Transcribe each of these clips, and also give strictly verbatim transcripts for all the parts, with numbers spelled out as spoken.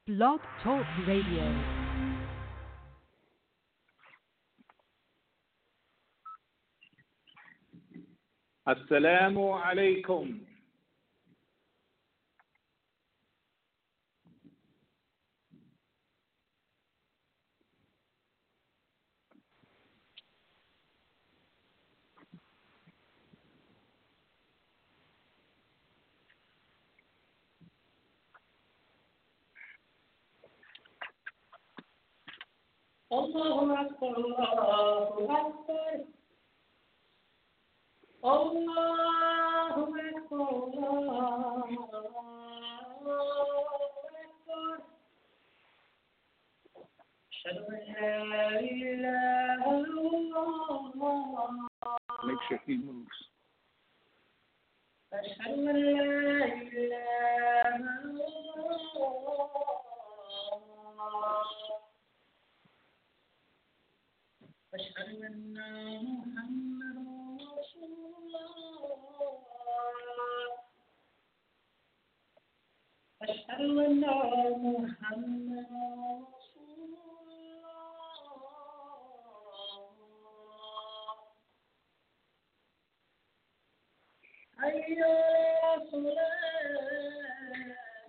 Blog Talk Radio. السلام عليكم. الله أكبر الله أكبر الله أكبر الله أكبر أشهد أن لا إله إلا الله. Make sure he moves. أشهد أن لا إله إلا الله. أشهد أن محمدا رسول الله. أشهد أن محمدا رسول الله. حي على الصلاة.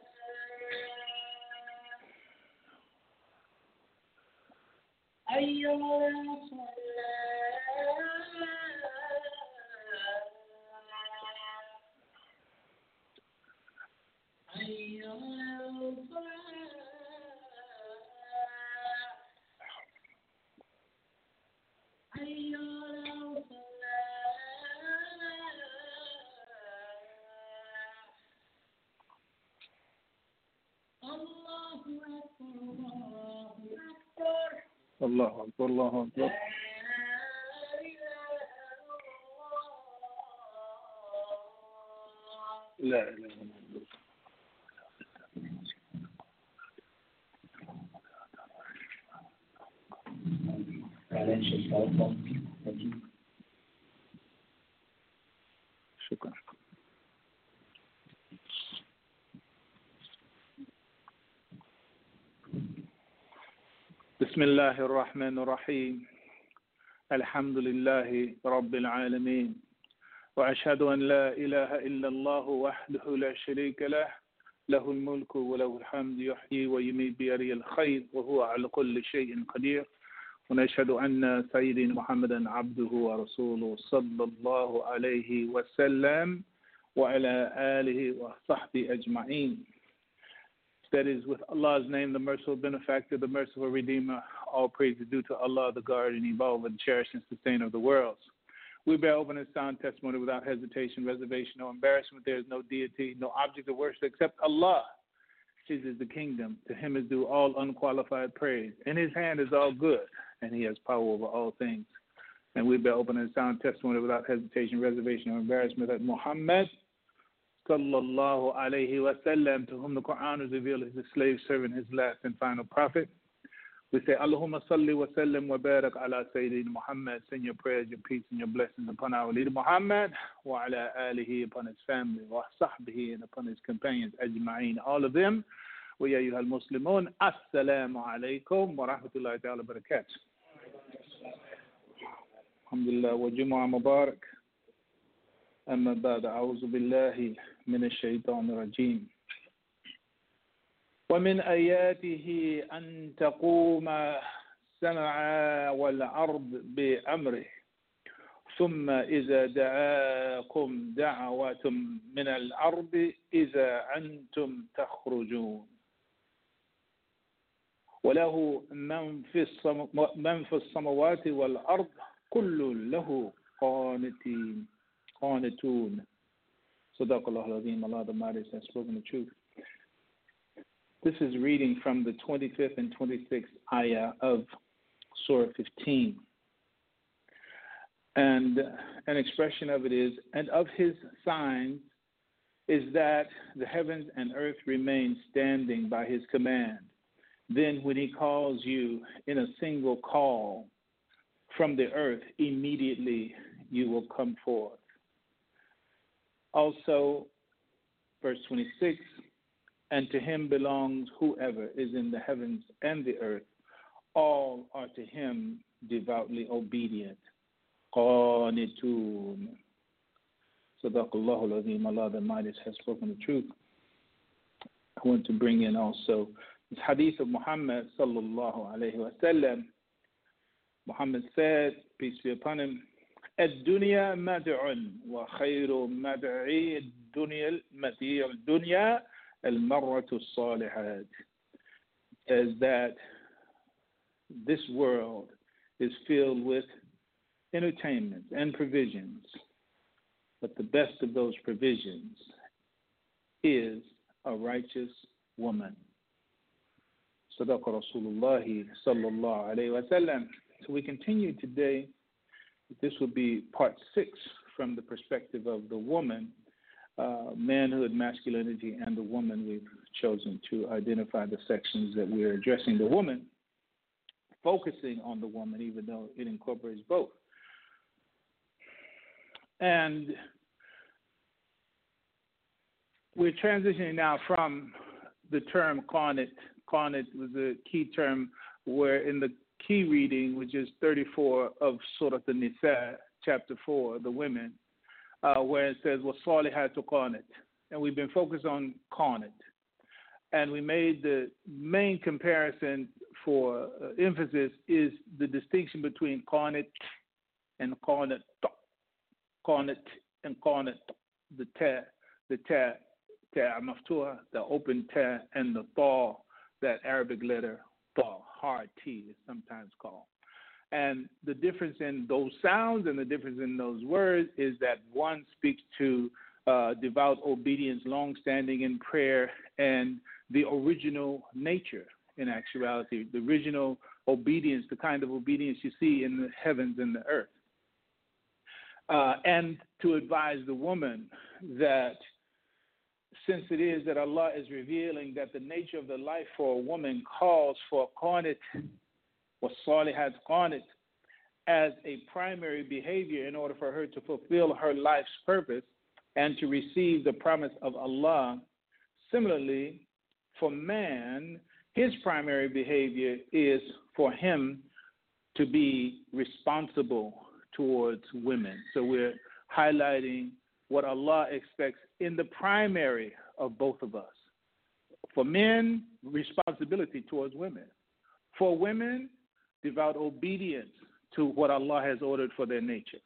حي على الصلاة. حي على الصلاة. حي على الصلاة. الله أكبر الله أكبر. الله أكبر الله أكبر. لا إله إلا الله. شكرا. بسم الله الرحمن الرحيم. الحمد لله رب العالمين، وأشهد أن لا إله إلا الله وحده لا شريك له، له الملك وله الحمد، يحيي ويميت بيده الخير وهو على كل شيء قدير. ونشهد أن سيدنا محمدا عبده ورسوله صلى الله عليه وسلم وعلى آله وصحبه أجمعين. That is, with Allah's name, the merciful benefactor, the merciful redeemer, all praise is due to Allah, the guardian, evolver, the cherished and sustainer of the worlds. We bear open and sound testimony without hesitation, reservation, or embarrassment. There is no deity, no object of worship except Allah. His is the kingdom. To him is due all unqualified praise. In his hand is all good, and he has power over all things. And we bear open and sound testimony without hesitation, reservation, or embarrassment that Muhammad sallallahu alayhi wa sallam, to whom the Quran is revealed, is his slave servant, his last and final prophet. We say, Allahumma salli wa sallim wa barak ala Sayyidina Muhammad. Send your prayers, your peace, and your blessings upon our leader Muhammad, wa ala alihi, upon his family, wa sahbihi, and upon his companions, ajma'een, all of them. Wa ya ayyuhal muslimun, assalamu alaykum wa rahmatullahi ta'ala wa barakatuh. Alhamdulillah wa Jumu'ah Mubarak. أما بعد أعوذ بالله من الشيطان الرجيم. ومن آياته أن تقوم السماء والأرض بأمره ثم إذا دعاكم دعوة من الأرض إذا أنتم تخرجون وله من في من في السماوات والأرض كل له قانتين قانتون. صدق الله العظيم. Allah the Mighty has spoken the truth. This is reading from the twenty-fifth and twenty-sixth ayah of Surah fifteen. And an expression of it is, and of his signs is that the heavens and earth remain standing by his command. Then when he calls you in a single call from the earth, immediately you will come forth. Also, verse twenty-six, and to him belongs whoever is in the heavens and the earth. All are to him devoutly obedient. Qanitun. Sadaqallahu al-Azim. Allah the Mightiest has spoken the truth. I want to bring in also this hadith of Muhammad sallallahu alayhi wa sallam. Muhammad said, peace be upon him, الدنيا مدع وخير مدعي الدنيا مديع الدنيا المرة الصالحات. Is that this world is filled with entertainment and provisions, but the best of those provisions is a righteous woman. Sadaqa Rasulullah sallallahu alayhi wa sallam. So we continue today. This will be part six from the perspective of the woman, uh, manhood, masculinity, and the woman. We've chosen to identify the sections that we are addressing the woman, focusing on the woman, even though it incorporates both. And we're transitioning now from the term qanit. Qanit was a key term where in the key reading, which is thirty-four of Surah An-Nisa, chapter four, the women, uh, where it says, وَالصَّالِحَاتُ قَانِتٌ. And we've been focused on qanit. And we made the main comparison for uh, emphasis is the distinction between qanit and qanit. Qanit and qanit, the ta, the ta, ta maftuha, the open ta, and the tha, that Arabic letter, tha, hard T is sometimes called. And the difference in those sounds and the difference in those words is that one speaks to uh, devout obedience, long-standing in prayer, and the original nature in actuality, the original obedience, the kind of obedience you see in the heavens and the earth. Uh, and to advise the woman that since it is that Allah is revealing that the nature of the life for a woman calls for qanit, or salihat qanit, as a primary behavior in order for her to fulfill her life's purpose and to receive the promise of Allah. Similarly, for man, his primary behavior is for him to be responsible towards women. So we're highlighting what Allah expects in the primary of both of us. For men, responsibility towards women. For women, devout obedience to what Allah has ordered for their nature.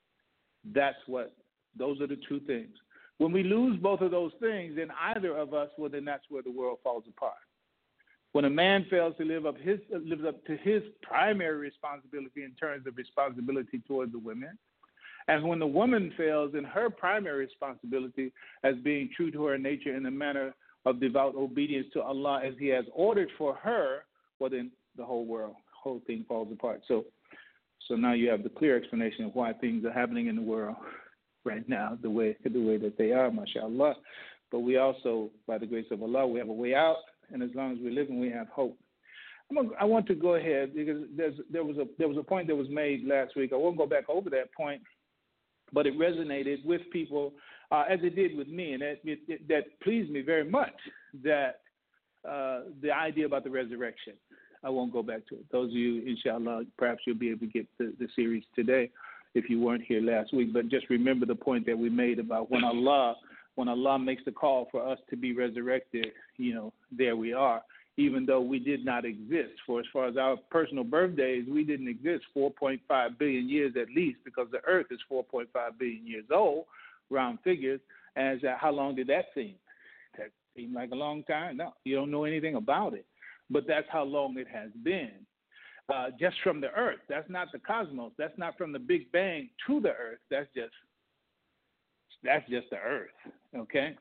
That's what, those are the two things. When we lose both of those things, then either of us, well, then that's where the world falls apart. When a man fails to live up his lives up to his primary responsibility in terms of responsibility towards the women, and when the woman fails in her primary responsibility as being true to her nature in the manner of devout obedience to Allah as He has ordered for her, well, then the whole world, whole thing falls apart. So, so now you have the clear explanation of why things are happening in the world right now, the way the way that they are, mashallah. But we also, by the grace of Allah, we have a way out. And as long as we live and we have hope. I'm gonna, I want to go ahead because there's, there was a there was a point that was made last week. I won't go back over that point, but it resonated with people uh, as it did with me, and that it, it, that pleased me very much. That uh, the idea about the resurrection. I won't go back to it. Those of you, inshallah, perhaps you'll be able to get the, the series today if you weren't here last week. But just remember the point that we made about when Allah. When Allah makes the call for us to be resurrected, you know, there we are, even though we did not exist. For as far as our personal birthdays, we didn't exist four point five billion years at least, because the earth is four point five billion years old, round figures. And uh, how long did that seem? That seemed like a long time? No, you don't know anything about it. But that's how long it has been. Uh, just from the earth. That's not the cosmos. That's not from the Big Bang to the earth. That's just That's just the earth, okay?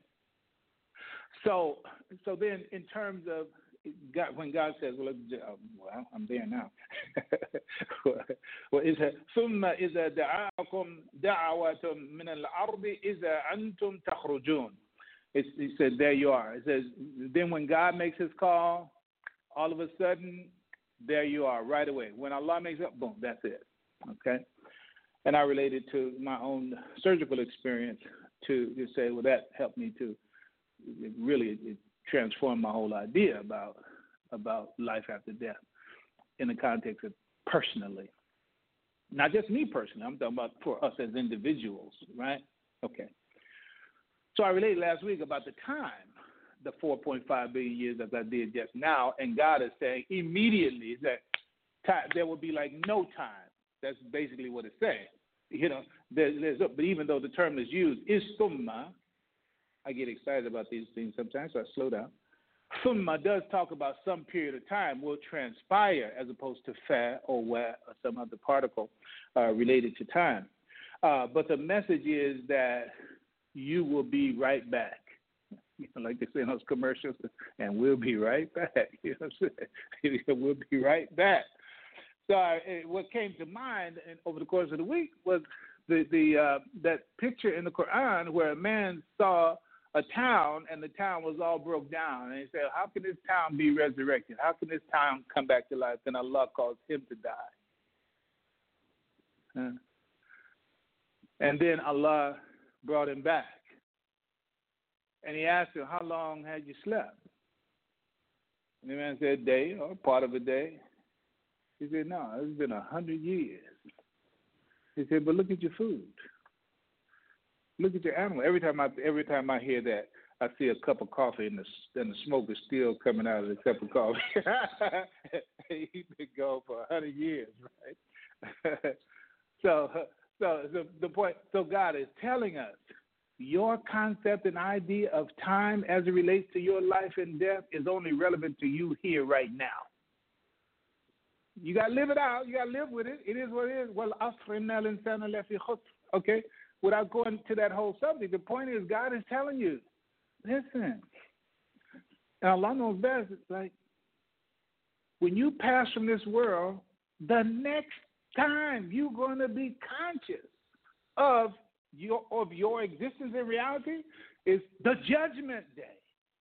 So, so then, in terms of God, when God says, "Well, well I'm there now." well, is ثم إذا دعاكم دعوة من الأرض إذا أنتم تخرجون. He said, "There you are." It says, then when God makes His call, all of a sudden, there you are, right away. When Allah makes it, boom, that's it, okay? And I related to my own surgical experience to, to say, well, that helped me to it really, it transformed my whole idea about about life after death in the context of personally. Not just me personally, I'm talking about for us as individuals, right? Okay. So I related last week about the time, the four point five billion years as I did just now, and God is saying immediately that time, there will be like no time. That's basically what it's saying. You know, there, there's, but even though the term is used, is summa, I get excited about these things sometimes, so I slow down. Summa does talk about some period of time will transpire as opposed to fa or wa or some other particle uh, related to time. Uh, but the message is that you will be right back. You know, like they say in those commercials, and we'll be right back. You know what I'm saying? We'll be right back. So uh, what came to mind and over the course of the week was the, the uh, that picture in the Quran where a man saw a town, and the town was all broke down. And he said, how can this town be resurrected? How can this town come back to life? And Allah caused him to die. Huh? And then Allah brought him back. And he asked him, how long had you slept? And the man said, a day or part of a day. He said, no, it's been a hundred years. He said, but look at your food. Look at your animal. Every time I every time I hear that, I see a cup of coffee and the and the smoke is still coming out of the cup of coffee. He's been gone for a hundred years, right? so, so the, the point. So God is telling us your concept and idea of time as it relates to your life and death is only relevant to you here right now. You got to live it out. You got to live with it. It is what it is. Well, okay. Without going to that whole subject, the point is God is telling you, listen, and Allah knows best, it's like when you pass from this world, the next time you're going to be conscious of your of your existence in reality is the judgment day.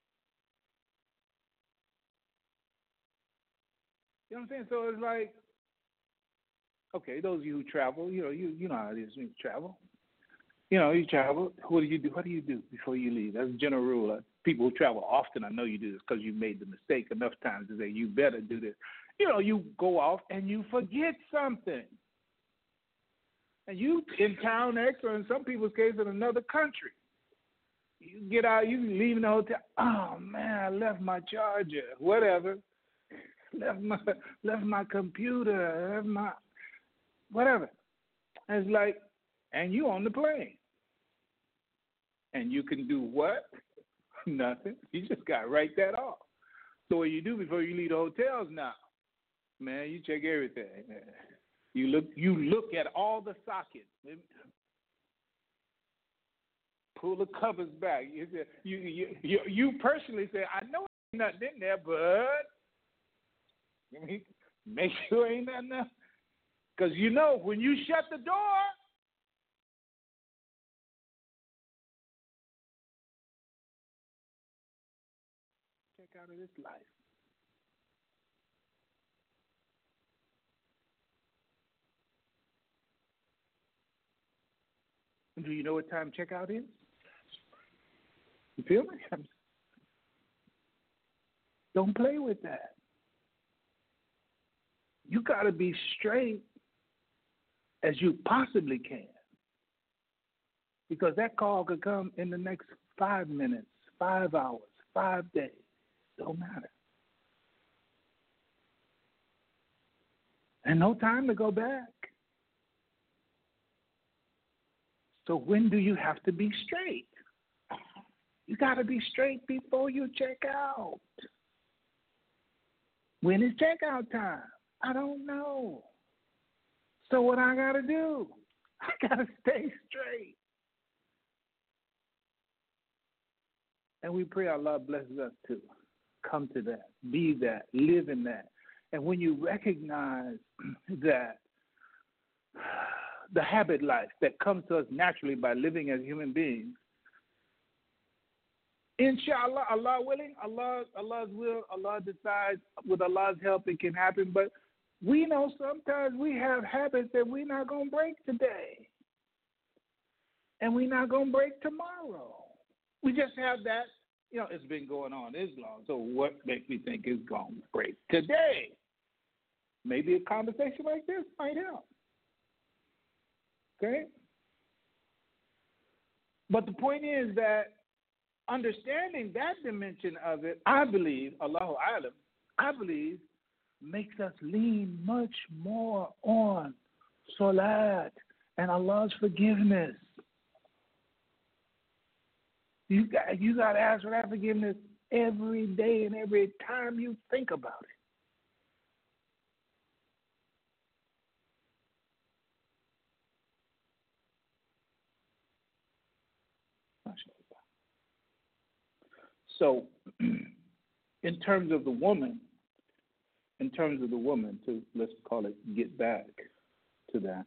You know what I'm saying? So it's like, okay, those of you who travel, you know, you you know how it is when you travel. You know, you travel. What do you do? What do you do before you leave? That's a general rule. Uh, people who travel often, I know you do this because you made the mistake enough times to say you better do this. You know, you go off and you forget something. And you in town X or in some people's case in another country. You get out, you leave in the hotel. Oh man, I left my charger. Whatever. Left my left my computer. Left my whatever. And it's like, and you on the plane. And you can do what? Nothing. You just got to write that off. So what you do before you leave the hotels now, man, you check everything. You look you look at all the sockets. Pull the covers back. You you you, you, you personally say, I know there's nothing in there, but make sure ain't nothing there. Because you know when you shut the door, check out of this life. Do you know what time checkout is? You feel me? Don't play with that. You got to be straight as you possibly can. Because that call could come in the next five minutes, five hours, five days. Don't matter. And no time to go back. So when do you have to be straight? You got to be straight before you check out. When is checkout time? I don't know. So what I got to do? I got to stay straight. And we pray Allah blesses us to come to that, be that, live in that. And when you recognize that the habit life that comes to us naturally by living as human beings, inshallah, Allah willing, Allah, Allah's will, Allah decides with Allah's help it can happen. But we know sometimes we have habits that we're not going to break today. And we're not going to break tomorrow. We just have that You know, it's been going on this long. So what makes me think it's going to break today? Maybe a conversation like this might help. Okay? But the point is that understanding that dimension of it, I believe, Allahu Alam, I believe, makes us lean much more on salat and Allah's forgiveness. You got, you got to ask for that forgiveness every day and every time you think about it. So, in terms of the woman, in terms of the woman, to let's call it, get back to that.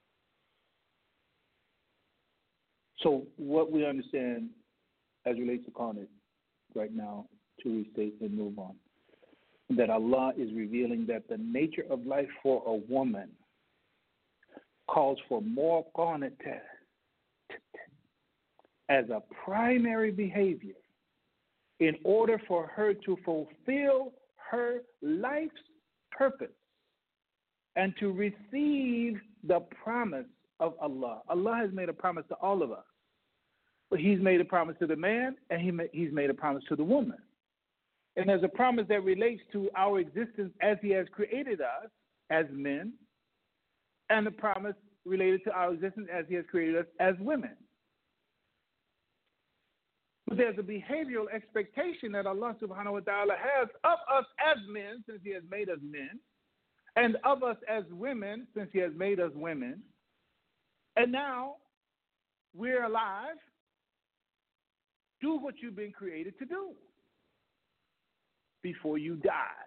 So, what we understand as relates to Qanat right now, to restate and move on, that Allah is revealing that the nature of life for a woman calls for more Qanat as a primary behavior in order for her to fulfill her life's purpose and to receive the promise of Allah. Allah has made a promise to all of us. But he's made a promise to the man, and he he's made a promise to the woman. And there's a promise that relates to our existence as he has created us as men, and a promise related to our existence as he has created us as women. But there's a behavioral expectation that Allah subhanahu wa ta'ala has of us as men, since he has made us men, and of us as women, since he has made us women. And now we're alive. Do what you've been created to do before you die.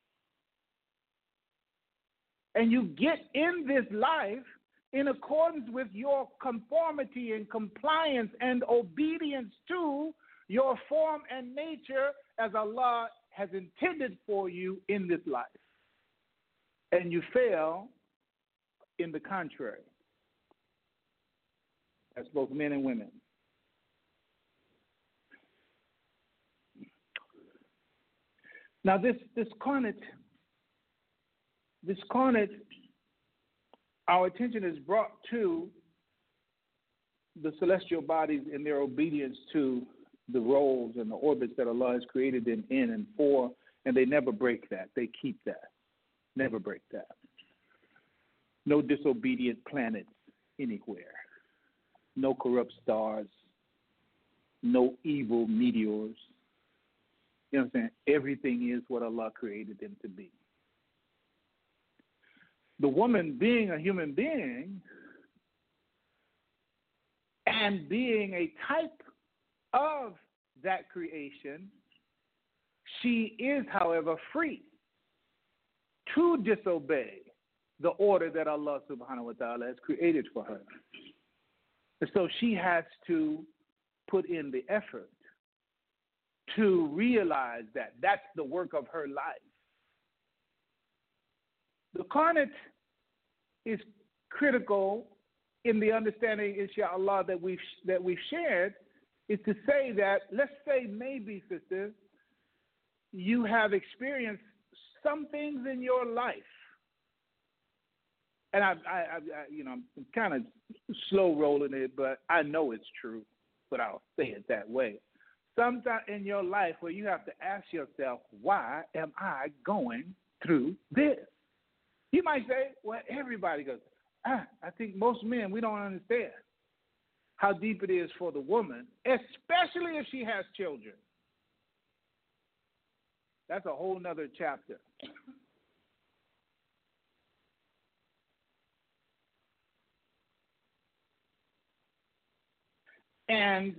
And you get in this life in accordance with your conformity and compliance and obedience to your form and nature as Allah has intended for you in this life. And you fail in the contrary. That's both men and women. Now, this this Qanat, this Qanat, our attention is brought to the celestial bodies in their obedience to the roles and the orbits that Allah has created them in and for, and they never break that. They keep that. Never break that. No disobedient planets anywhere. No corrupt stars. No evil meteors. You know what I'm saying? Everything is what Allah created them to be. The woman being a human being and being a type of that creation, she is, however, free to disobey the order that Allah subhanahu wa ta'ala has created for her. And so she has to put in the effort to realize that that's the work of her life. The Qanat is critical in the understanding, inshallah, that we've, that we've shared, is to say that, let's say maybe, sisters, you have experienced some things in your life. And I, I, I you know, I'm kind of slow rolling it, but I know it's true, but I'll say it that way. Sometime in your life where you have to ask yourself, why am I going through this? You might say, well, everybody goes, ah, I think most men, we don't understand how deep it is for the woman, especially if she has children. That's a whole nother chapter. And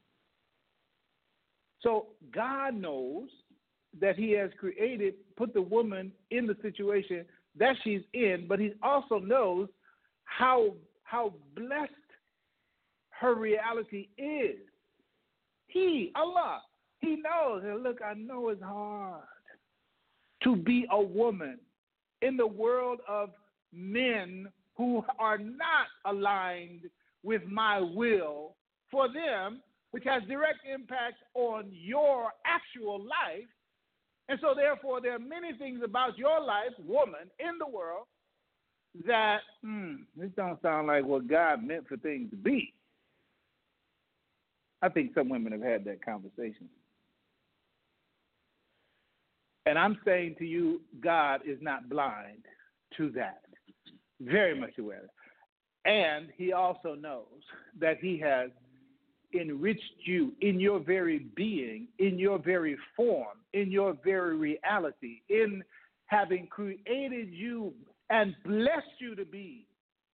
so God knows that he has created, put the woman in the situation that she's in, but he also knows how, how blessed her reality is. He, Allah, he knows. And look, I know it's hard to be a woman in the world of men who are not aligned with my will. For them, which has direct impact on your actual life. And so, therefore, there are many things about your life, woman, in the world that, hmm, this don't sound like what God meant for things to be. I think some women have had that conversation. And I'm saying to you, God is not blind to that. Very much aware of it. And he also knows that he has enriched you in your very being, in your very form, in your very reality, in having created you and blessed you to be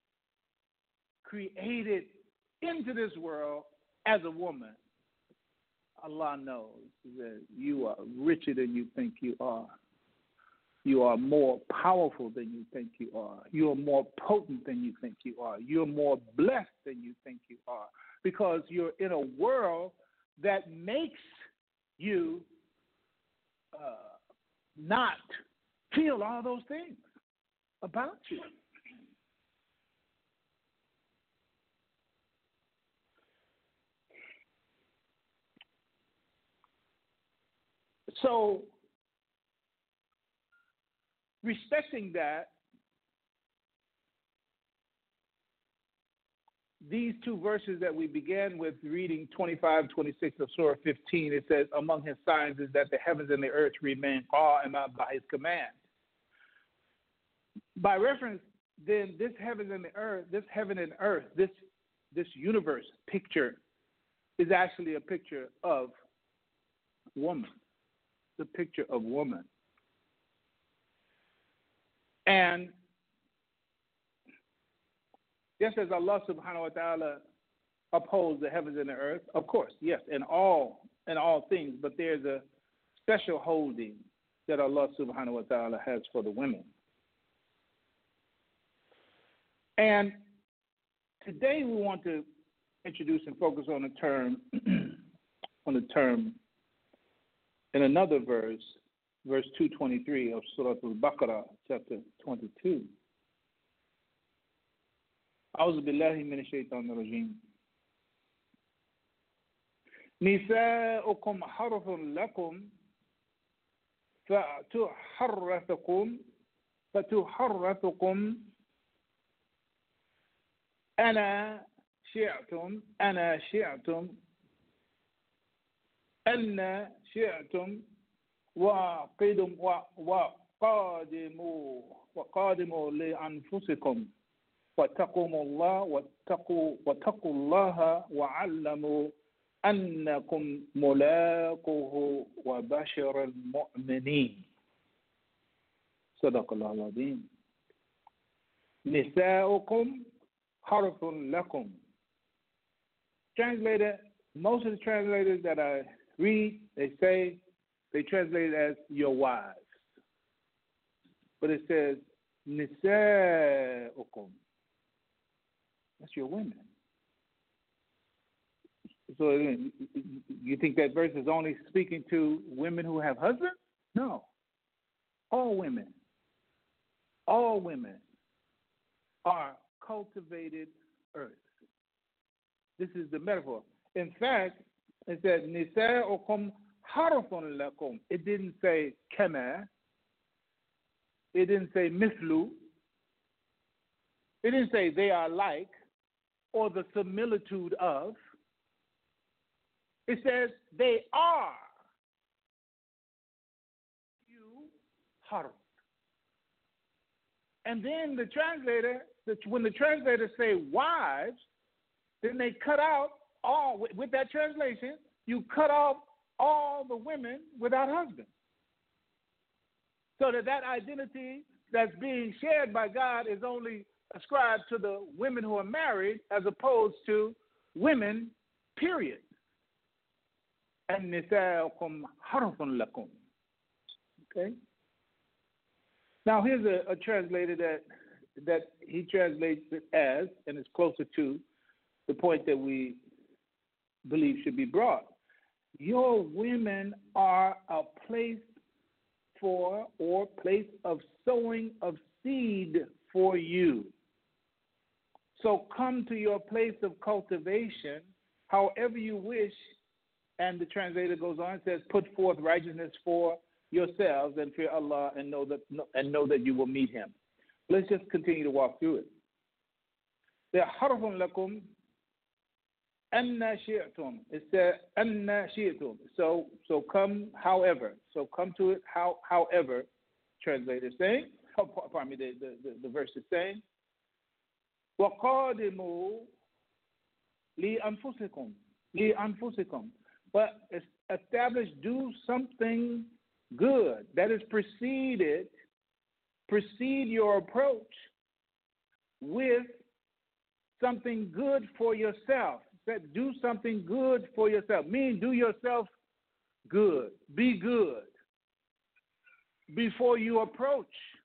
created into this world as a woman. Allah knows that you are richer than you think you are. You are more powerful than you think you are. You are more potent than you think you are. You're more blessed than you think you are, because you're in a world that makes you uh, not feel all those things about you. So, respecting that, these two verses that we began with reading, twenty-five, twenty-six of Surah fifteen, it says, among his signs is that the heavens and the earth remain qa'imah by his command. By reference, then, this heaven and the earth, this heaven and earth, this this universe picture is actually a picture of woman, the picture of woman. And just as Allah subhanahu wa ta'ala upholds the heavens and the earth, of course, yes, in all in all things, but there's a special holding that Allah subhanahu wa ta'ala has for the women. And today we want to introduce and focus on a term on a term in another verse, verse two twenty-three of Surah Al-Baqarah, chapter twenty-two. أعوذ بالله من الشيطان الرجيم. نساؤكم حرث لكم فأتوا حرثكم فأتوا حرثكم أنا شئتم أنا شئتم أن شئتم وقدم وقادموا وقادموا لأنفسكم واتقوا الله واتقوا واتقوا الله وعلموا أنكم ملاقوه وبشر المؤمنين. صدق الله العظيم. نساؤكم حرث لكم. Translated, most of the translators that I read, they say, they translate it as your wives. But it says, nisa'ukum. That's your women. So you think that verse is only speaking to women who have husbands? No. All women, all women are cultivated earth. This is the metaphor. In fact, it said, nisa'ukum harfun lakum. It didn't say kama. It didn't say mithlu. It didn't say they are like or the similitude of. It says they are you harf. And then the translator, when the translators say wives, then they cut out all, with that translation, you cut off all the women without husbands. So that that identity that's being shared by God is only ascribed to the women who are married as opposed to women, period. And nisa'ukum harfun lakum. Okay? Now here's a, a translator that that he translates it as, and it's closer to the point that we believe should be brought. Your women are a place for or place of sowing of seed for you. So come to your place of cultivation however you wish. And the translator goes on and says, put forth righteousness for yourselves and fear Allah and know that and know that you will meet him. Let's just continue to walk through it. The harfun lakum anna shi'tum. It said anna shi'tum. So so come however. So come to it how however. Translator saying, oh, pardon me, the, the, the, the verse is saying, وَقَادِمُوا لِأَنفُسِكُمْ لِأَنفُسِكُمْ. But establish, do something good. That is preceded, precede your approach with something good for yourself. That do something good for yourself. Meaning do yourself good. Be good before you approach.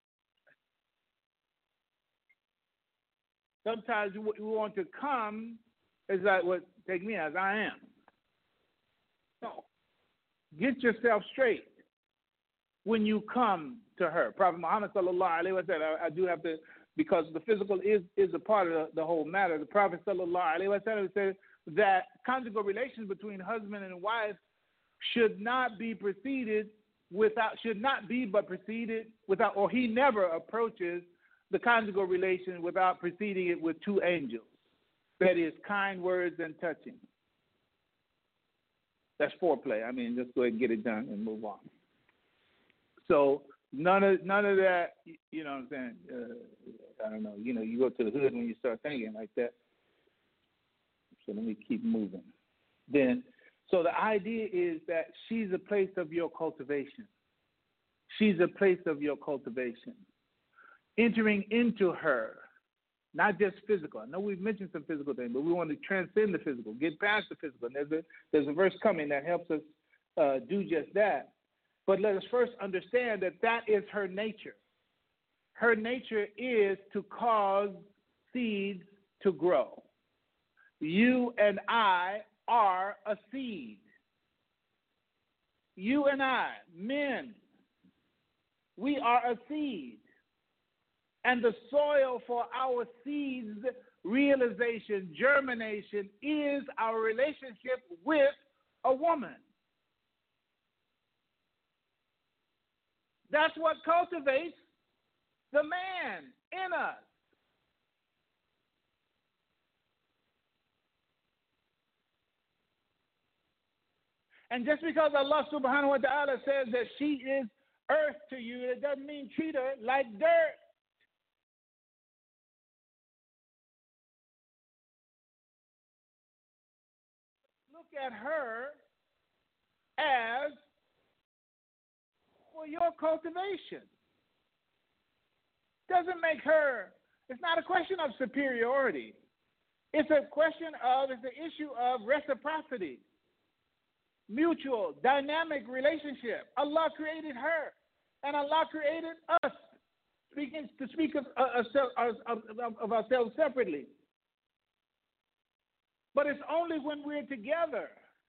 Sometimes we want to come, it's like, well, take me as I am. No. Get yourself straight when you come to her. Prophet Muhammad sallallahu alaihi wasallam, I, I do have to, because the physical is, is a part of the, the whole matter. The Prophet sallallahu alaihi wasallam said that conjugal relations between husband and wife should not be preceded without, should not be but preceded without, or he never approaches the conjugal relation without preceding it with two angels. That is, kind words and touching. That's foreplay. I mean, just go ahead and get it done and move on. So none of none of that, you know what I'm saying? Uh, I don't know. You know, you go to the hood when you start thinking like that. So let me keep moving. Then, so the idea is that she's a place of your cultivation. She's a place of your cultivation. Entering into her, not just physical. I know we've mentioned some physical things, but we want to transcend the physical, get past the physical. And there's a, there's a verse coming that helps us uh, do just that. But let us first understand that that is her nature. Her nature is to cause seeds to grow. You and I are a seed. You and I, men, we are a seed. And the soil for our seeds realization, germination, is our relationship with a woman. That's what cultivates the man in us. And just because Allah subhanahu wa ta'ala says that she is earth to you, it doesn't mean treat her like dirt. Look at her as for your cultivation. Doesn't make her, it's not a question of superiority. It's a question of, it's an issue of reciprocity, mutual, dynamic relationship. Allah created her, and Allah created us, speaking to speak of, of, of, of ourselves separately. But it's only when we're together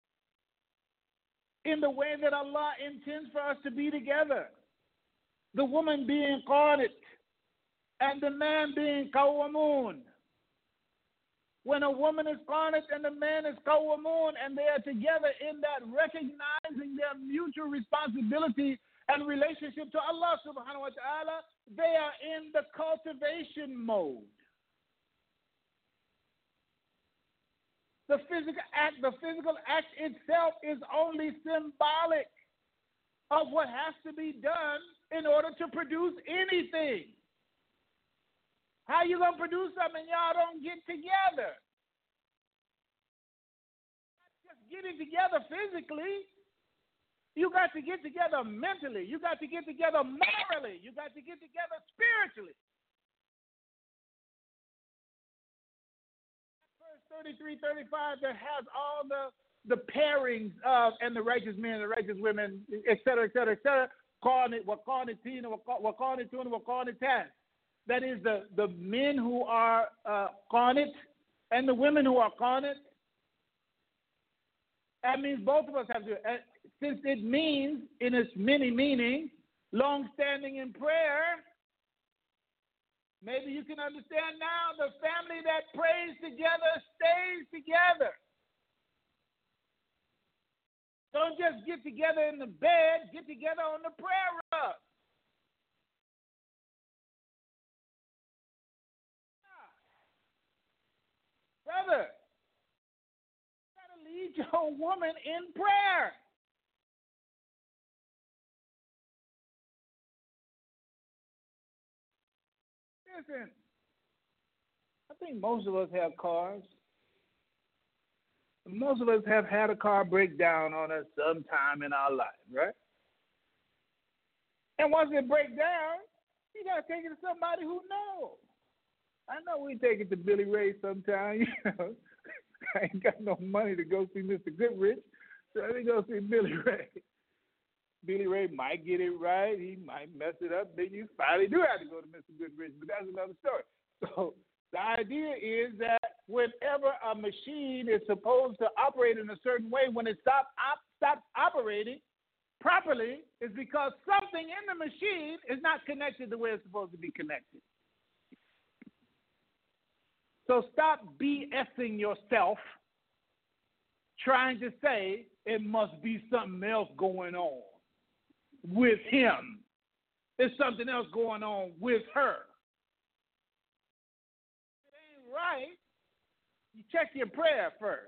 in the way that Allah intends for us to be together. The woman being qanit and the man being qawwamun. When a woman is qanit and the man is qawwamun and they are together in that recognizing their mutual responsibility and relationship to Allah subhanahu wa ta'ala, they are in the cultivation mode. The physical act, the physical act itself is only symbolic of what has to be done in order to produce anything. How you gonna produce something y'all don't get together? Not just getting together physically. You got to get together mentally. You got to get together morally. You got to get together spiritually. thirty-three, thirty-five that has all the, the pairings of, and the righteous men and the righteous women, et cetera, et cetera, et cetera. Waqanitin, waqanitun, waqanitan. That is the, the men who are uh, qanit and the women who are qanit. That means both of us have to, uh, since it means, in its many meanings, long standing in prayer. Maybe you can understand now the family that prays together stays together. Don't just get together in the bed, get together on the prayer rug. Brother, you got to lead your woman in prayer. Listen, I think most of us have cars. Most of us have had a car break down on us sometime in our life, right? And once it breaks down, you got to take it to somebody who knows. I know we take it to Billy Ray sometime. You know, I ain't got no money to go see Mister Goodrich, so let me go see Billy Ray. Billy Ray might get it right. He might mess it up. Then you finally do have to go to Mister Goodrich, but that's another story. So the idea is that whenever a machine is supposed to operate in a certain way, when it stops op- stops operating properly, it's because something in the machine is not connected the way it's supposed to be connected. So stop BSing yourself trying to say it must be something else going on with him. There's something else going on with her. If it ain't right, you check your prayer first.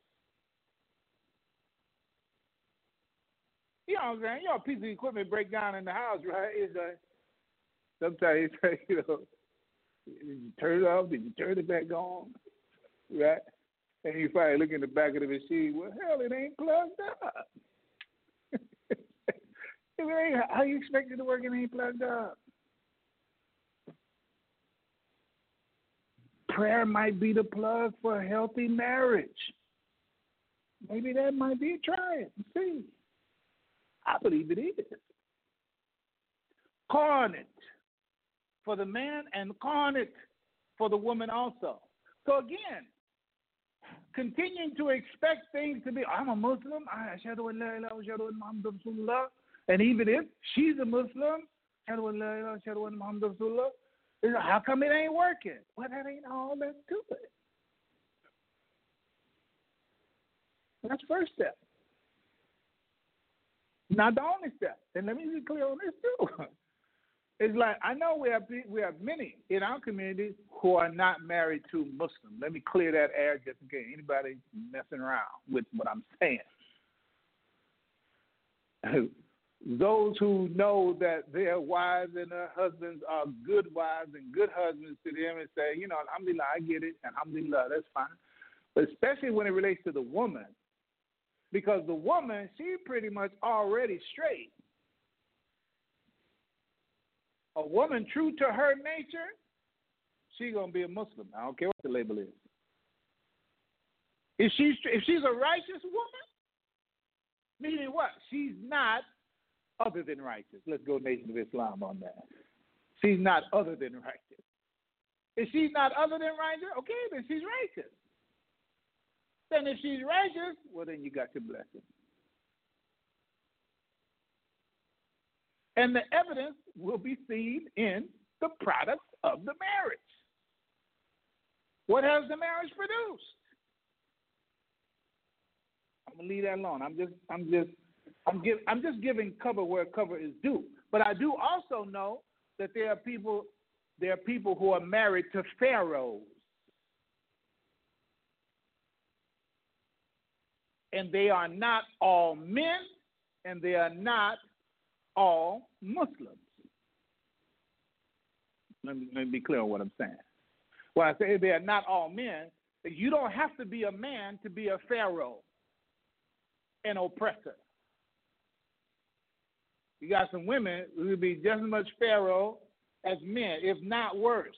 You know what I'm saying? You know, a piece of equipment break down in the house, right? It's like, sometimes, you know, did you turn it off? Did you turn it back on? Right? And you finally look in the back of the machine. Well, hell, it ain't plugged up. It ain't, how you expect it to work? It ain't plugged up. Prayer might be the plug for a healthy marriage. Maybe that might be it. Try it and see. I believe it is. Carnate for the man and carnate for the woman also. So again, continuing to expect things to be, I'm a Muslim, I ashhadu an la ilaha wa ashhadu anna Muhammadan Rasulullah, and even if she's a Muslim, ashhadu an la ilaha wa ashhadu anna Muhammadan Rasulullah, how come it ain't working? Well, that ain't all that's to it. That's the first step. Not the only step. And let me be clear on this too. It's like, I know we have we have many in our community who are not married to Muslims. Let me clear that air just in case anybody messing around with what I'm saying. Those who know that their wives and their husbands are good wives and good husbands to them and say, you know, alhamdulillah, I get it, alhamdulillah, that's fine. But especially when it relates to the woman, because the woman, she pretty much already straight. A woman true to her nature, she gonna be a Muslim. I don't care what the label is. If she's if she's a righteous woman, meaning what? She's not other than righteous. Let's go Nation of Islam on that. She's not other than righteous. If she's not other than righteous, okay, then she's righteous. Then if she's righteous, well, then you got your blessing. And the evidence will be seen in the product of the marriage. What has the marriage produced? I'm gonna leave that alone. I'm just, I'm just, I'm give, I'm just giving cover where cover is due. But I do also know that there are people, there are people who are married to pharaohs, and they are not all men, and they are not all Muslims. Let me, let me be clear on what I'm saying. When I say they are not all men, you don't have to be a man to be a pharaoh, an oppressor. You got some women who will be just as much pharaoh as men, if not worse.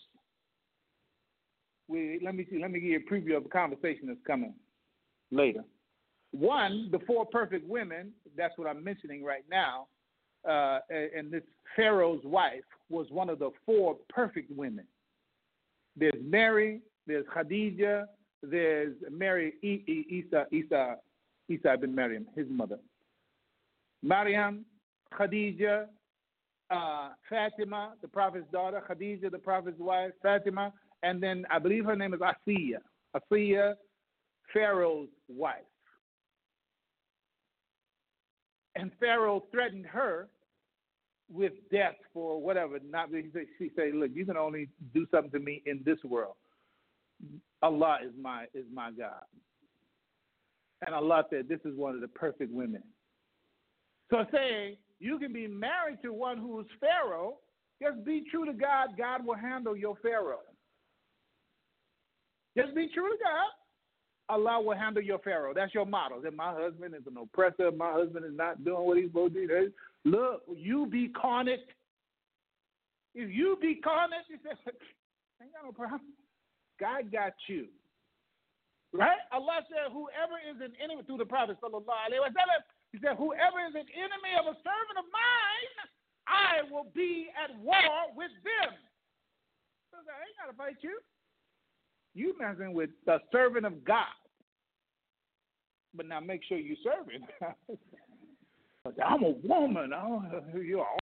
We, let me see, let me give you a preview of the conversation that's coming later. One, the four perfect women, that's what I'm mentioning right now, uh, and, and this Pharaoh's wife was one of the four perfect women. There's Mary, there's Khadijah, there's Mary, e- e- Isa, Isa, Isa ibn Maryam, his mother. Maryam, Khadijah, uh, Fatima, the prophet's daughter, Khadijah, the prophet's wife, Fatima, and then I believe her name is Asiya. Asiya, Pharaoh's wife. And Pharaoh threatened her with death for whatever. Not she said, "Look, you can only do something to me in this world. Allah is my is my God." And Allah said, "This is one of the perfect women." So saying you can be married to one who is Pharaoh, just be true to God. God will handle your Pharaoh. Just be true to God. Allah will handle your Pharaoh. That's your motto. That my husband is an oppressor. My husband is not doing what he's supposed to do. Look, you be carnate. If you be carnate, you say, ain't got no problem. God got you. Right? Allah said, whoever is an enemy, through the Prophet, sallallahu alaihi wasallam, he said, whoever is an enemy of a servant of mine, I will be at war with them. So I ain't got to fight you. You messing with the servant of God. But now make sure you serve him. I'm a woman. I'm, you're an